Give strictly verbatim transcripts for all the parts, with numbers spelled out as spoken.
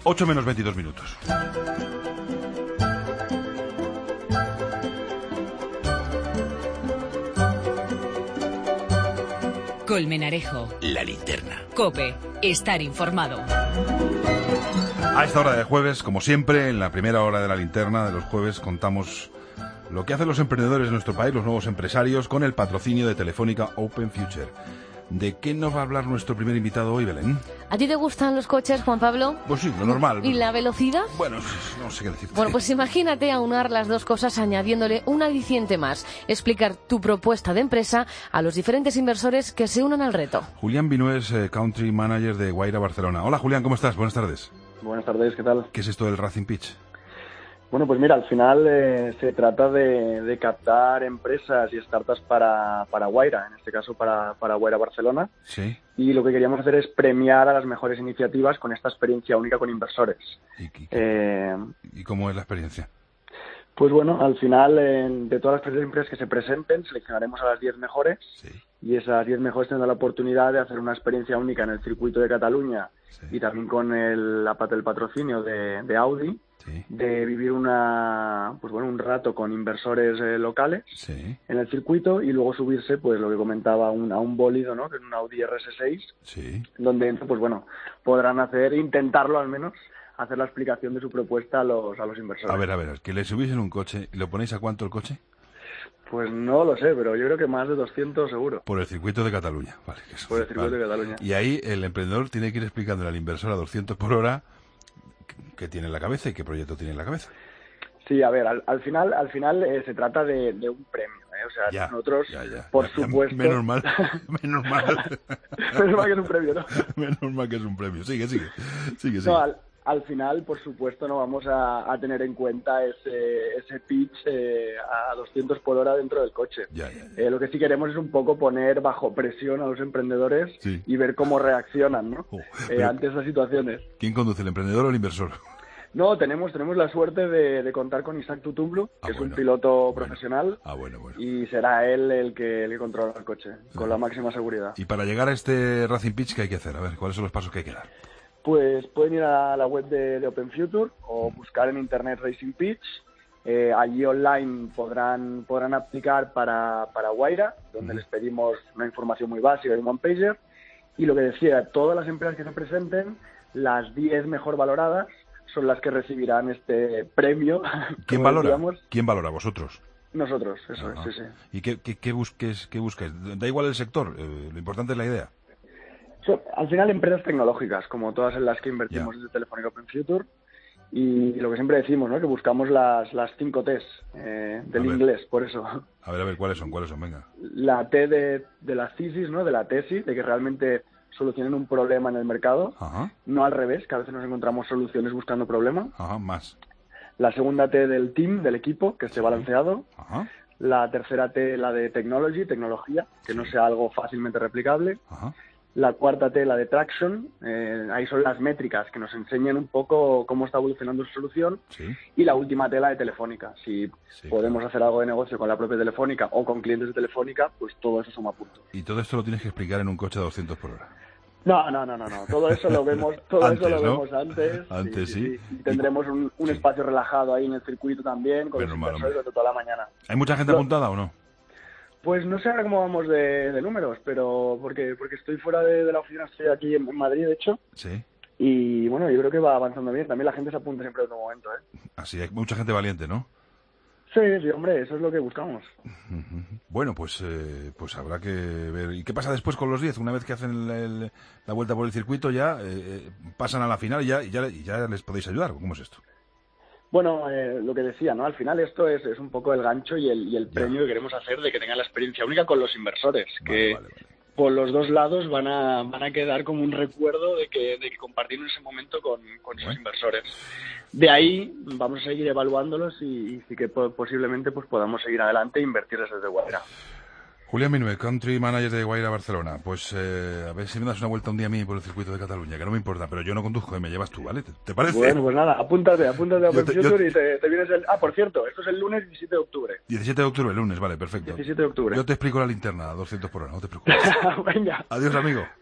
ocho menos veintidós minutos. Colmenarejo. La linterna. COPE. Estar informado. A esta hora de jueves, como siempre, en la primera hora de la linterna de los jueves contamos lo que hacen los emprendedores de nuestro país, los nuevos empresarios, con el patrocinio de Telefónica Open Future. ¿De qué nos va a hablar nuestro primer invitado hoy, Belén? ¿A ti te gustan los coches, Juan Pablo? Pues sí, lo normal. ¿Y la velocidad? Bueno, no sé qué decirte. Bueno, pues imagínate aunar las dos cosas añadiéndole un aliciente más. Explicar tu propuesta de empresa a los diferentes inversores que se unan al reto. Julián Vinués, eh, Country Manager de Guaira Barcelona. Hola, Julián, ¿cómo estás? Buenas tardes. Buenas tardes, ¿qué tal? ¿Qué es esto del Racing Pitch? Bueno, pues mira, al final eh, se trata de, de captar empresas y startups para, para Guaira, en este caso para, para Guaira Barcelona. Sí. Y lo que queríamos hacer es premiar a las mejores iniciativas con esta experiencia única con inversores. ¿Y, y, eh, ¿y cómo es la experiencia? Pues bueno, al final, eh, de todas las empresas que se presenten, seleccionaremos a las diez mejores. Sí. Y esas diez mejores tendrán la oportunidad de hacer una experiencia única en el circuito de Cataluña. Sí. Y también con el, el patrocinio de, de Audi. Sí. De vivir una pues bueno un rato con inversores eh, locales. Sí. En el circuito y luego subirse, pues lo que comentaba, un, a un bólido, ¿no? Que es un Audi R S seis, sí. Donde pues bueno podrán hacer, intentarlo al menos, hacer la explicación de su propuesta a los a los inversores. A ver, a ver, que le subís en un coche y lo ponéis a cuánto el coche. Pues no lo sé, pero yo creo que más de doscientos seguro. Por el circuito de Cataluña, vale. Que por el circuito vale. de Cataluña. Y ahí el emprendedor tiene que ir explicándole al inversor a doscientos por hora qué tiene en la cabeza y qué proyecto tiene en la cabeza. Sí, a ver, al, al final al final eh, se trata de, de un premio, ¿eh? O sea, ya, nosotros, ya, ya, por ya, supuesto... Ya, menos mal, menos mal. Menos mal que es un premio, ¿no? Menos mal que es un premio. Sigue, sigue, sigue, sigue. No, al, al final, por supuesto, no vamos a, a tener en cuenta ese, ese pitch eh, a doscientos por hora dentro del coche. Ya, ya, ya. Eh, lo que sí queremos es un poco poner bajo presión a los emprendedores, sí, y ver cómo reaccionan, ¿no? Oh, eh, ante esas situaciones. ¿Quién conduce, el emprendedor o el inversor? No, tenemos tenemos la suerte de, de contar con Isaac Tutublu, que ah, es bueno, un piloto bueno, profesional, ah, bueno, bueno. y será él el que, el que controla el coche, sí, con la máxima seguridad. Y para llegar a este Racing Pitch, ¿qué hay que hacer? A ver, ¿cuáles son los pasos que hay que dar? Pues pueden ir a la web de, de Open Future o buscar en internet Racing Pitch. Eh, allí online podrán podrán aplicar para, para Guaira, donde mm. les pedimos una información muy básica y un one pager. Y lo que decía, todas las empresas que se presenten, las diez mejor valoradas, son las que recibirán este premio. ¿Quién valora? Decíamos. ¿Quién valora? ¿Vosotros? Nosotros, eso Ajá. es, sí, sí. ¿Y qué, qué, qué, busques, qué buscáis? Da igual el sector, eh, lo importante es la idea. So, al final, empresas tecnológicas, como todas en las que invertimos yeah. desde Telefónica Open Future, y lo que siempre decimos, ¿no? Que buscamos las, las cinco T's eh, del inglés, por eso. A ver, a ver, ¿cuáles son? ¿Cuáles son? Venga. La T de, de la thesis, ¿no? De la tesis, de que realmente solucionen un problema en el mercado, Ajá. no al revés, que a veces nos encontramos soluciones buscando problemas. Ajá, más. La segunda T del team, del equipo, que esté sí. balanceado. Ajá. La tercera T, la de technology, tecnología, que sí. no sea algo fácilmente replicable. Ajá. La cuarta T, la de traction, eh, ahí son las métricas que nos enseñan un poco cómo está evolucionando su solución. Sí. Y la última T, la de Telefónica. Si sí, podemos claro. hacer algo de negocio con la propia Telefónica o con clientes de Telefónica, pues todo eso suma puntos. Y todo esto lo tienes que explicar en un coche a doscientos por hora. No, no, no, no, no. Todo eso lo vemos, todo antes, eso lo ¿no? vemos antes. Antes, sí. sí. sí. Y tendremos un, un sí. espacio relajado ahí en el circuito también, con Pero los mal, inversores durante toda la mañana. ¿Hay mucha gente Lo... apuntada o no? Pues no sé ahora cómo vamos de, de números, pero porque porque estoy fuera de, de la oficina, estoy aquí en, en Madrid, de hecho. Sí. Y bueno, yo creo que va avanzando bien. También la gente se apunta siempre en un momento, ¿eh? Así, hay mucha gente valiente, ¿no? Sí, sí, hombre, eso es lo que buscamos. Bueno, pues eh, pues habrá que ver. ¿Y qué pasa después con los diez? Una vez que hacen el, el, la vuelta por el circuito, ya eh, pasan a la final y ya, y ya, y ya les podéis ayudar. ¿Cómo es esto? Bueno, eh, lo que decía, ¿no? Al final esto es, es un poco el gancho y el, y el premio que queremos hacer de que tengan la experiencia única con los inversores, vale, que vale, vale. por los dos lados van a van a quedar como un recuerdo de que, de que compartieron ese momento con, con sus bueno. inversores. De ahí vamos a seguir evaluándolos y, y sí que po- posiblemente pues podamos seguir adelante e invertir desde Guaira. Julián Vinués, Country Manager de Guaira Barcelona. Pues eh, a ver si me das una vuelta un día a mí por el circuito de Cataluña, que no me importa, pero yo no conduzco, eh, me llevas tú, ¿vale? ¿Te, te parece? Bueno, pues nada, apúntate, apúntate a Open te, Future yo... y te, te vienes el... Ah, por cierto, esto es el lunes diecisiete de octubre. diecisiete de octubre, el lunes, vale, perfecto. diecisiete de octubre. Yo te explico la linterna a doscientos por hora, no te preocupes. Venga. Adiós, amigo.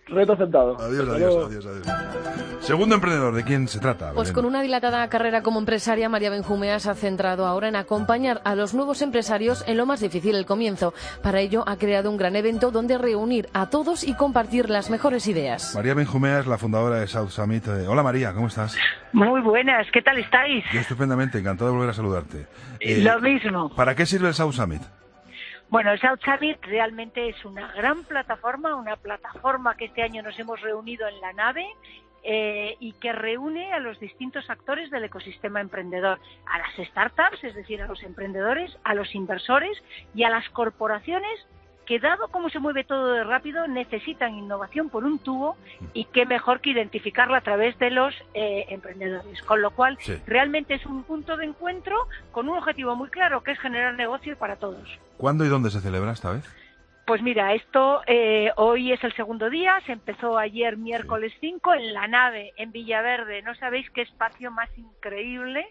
Reto aceptado. Adiós, adiós, adiós, adiós. Segundo emprendedor, ¿de quién se trata? Pues Belén? con una dilatada carrera como empresaria, María Benjumea se ha centrado ahora en acompañar a los nuevos empresarios en lo más difícil, el comienzo. Para ello ha creado un gran evento donde reunir a todos y compartir las mejores ideas. María Benjumea es la fundadora de South Summit. Eh, Hola María, ¿cómo estás? Muy buenas, ¿qué tal estáis? Yo estupendamente, encantado de volver a saludarte. Eh, lo mismo. ¿Para qué sirve el South Summit? Bueno, el South Summit realmente es una gran plataforma, una plataforma que este año nos hemos reunido en la nave eh, y que reúne a los distintos actores del ecosistema emprendedor, a las startups, es decir, a los emprendedores, a los inversores y a las corporaciones que, dado cómo se mueve todo de rápido, necesitan innovación por un tubo y qué mejor que identificarla a través de los eh, emprendedores. Con lo cual, sí. realmente es un punto de encuentro con un objetivo muy claro, que es generar negocio para todos. ¿Cuándo y dónde se celebra esta vez? Pues mira, esto eh, hoy es el segundo día, se empezó ayer miércoles cinco en la nave en Villaverde. No sabéis qué espacio más increíble.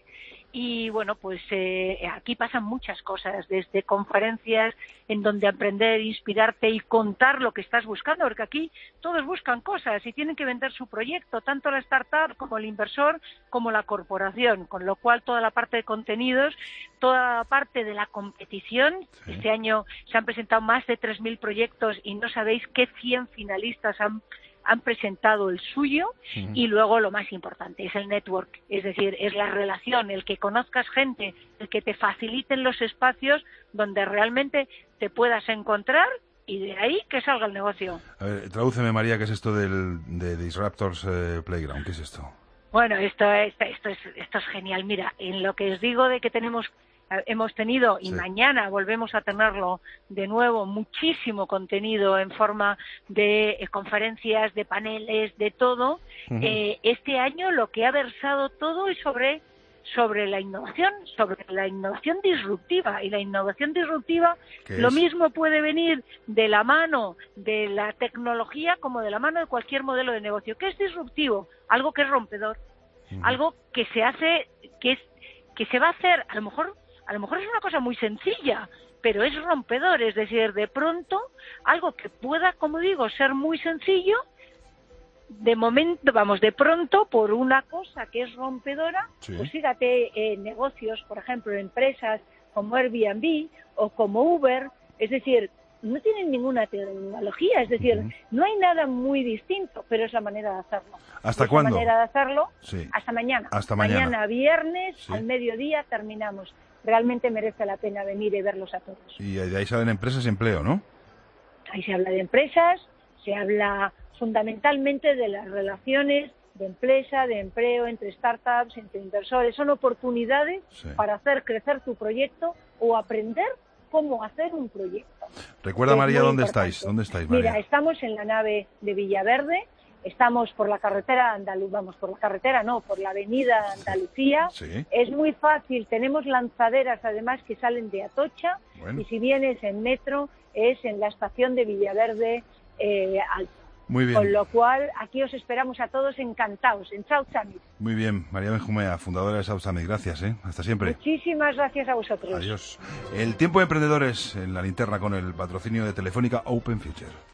Y bueno, pues eh, aquí pasan muchas cosas, desde conferencias en donde aprender, inspirarte y contar lo que estás buscando, porque aquí todos buscan cosas y tienen que vender su proyecto, tanto la startup como el inversor como la corporación, con lo cual toda la parte de contenidos, toda la parte de la competición, sí. Este año se han presentado más de tres mil proyectos y no sabéis qué cien finalistas han han presentado el suyo, uh-huh. y luego lo más importante es el network, es decir, es la relación, el que conozcas gente, el que te faciliten los espacios donde realmente te puedas encontrar y de ahí que salga el negocio. A ver, tradúceme, María, ¿qué es esto del de Disruptors eh, Playground? ¿Qué es esto? Bueno, esto, esto, esto, es, esto es genial. Mira, en lo que os digo de que tenemos hemos tenido y sí. mañana volvemos a tenerlo de nuevo muchísimo contenido en forma de eh, conferencias, de paneles, de todo. Uh-huh. Eh, este año lo que ha versado todo es sobre sobre la innovación, sobre la innovación disruptiva. Y la innovación disruptiva lo es? mismo puede venir de la mano de la tecnología como de la mano de cualquier modelo de negocio. ¿Qué es disruptivo? Algo que es rompedor, uh-huh. algo que se hace, que es que se va a hacer, a lo mejor A lo mejor es una cosa muy sencilla, pero es rompedor, es decir, de pronto, algo que pueda, como digo, ser muy sencillo, de momento, vamos, de pronto, por una cosa que es rompedora, sí. pues fíjate, eh, negocios, por ejemplo, empresas como Airbnb o como Uber, es decir, no tienen ninguna tecnología, es decir, uh-huh. no hay nada muy distinto, pero es la manera de hacerlo. ¿Hasta es cuándo? La manera de hacerlo, sí. hasta mañana. Hasta mañana. Mañana viernes, sí. al mediodía, terminamos. Realmente merece la pena venir y verlos a todos. Y de ahí salen empresas y empleo, ¿no? Ahí se habla de empresas, se habla fundamentalmente de las relaciones de empresa, de empleo, entre startups, entre inversores. Son oportunidades sí. para hacer crecer tu proyecto o aprender cómo hacer un proyecto. Recuerda, María, ¿dónde importante. estáis? ¿Dónde estáis, María? Mira, estamos en la nave de Villaverde. Estamos por la carretera Andaluz, vamos, por la carretera no, por la avenida Andalucía. Sí. Es muy fácil, tenemos lanzaderas además que salen de Atocha, bueno. y si vienes en metro es en la estación de Villaverde eh, Alto. Muy bien. Con lo cual, aquí os esperamos a todos encantados, en South Summit. Muy bien, María Benjumea, fundadora de South Summit. Gracias, ¿eh? Hasta siempre. Muchísimas gracias a vosotros. Adiós. El tiempo de emprendedores en la linterna con el patrocinio de Telefónica Open Future.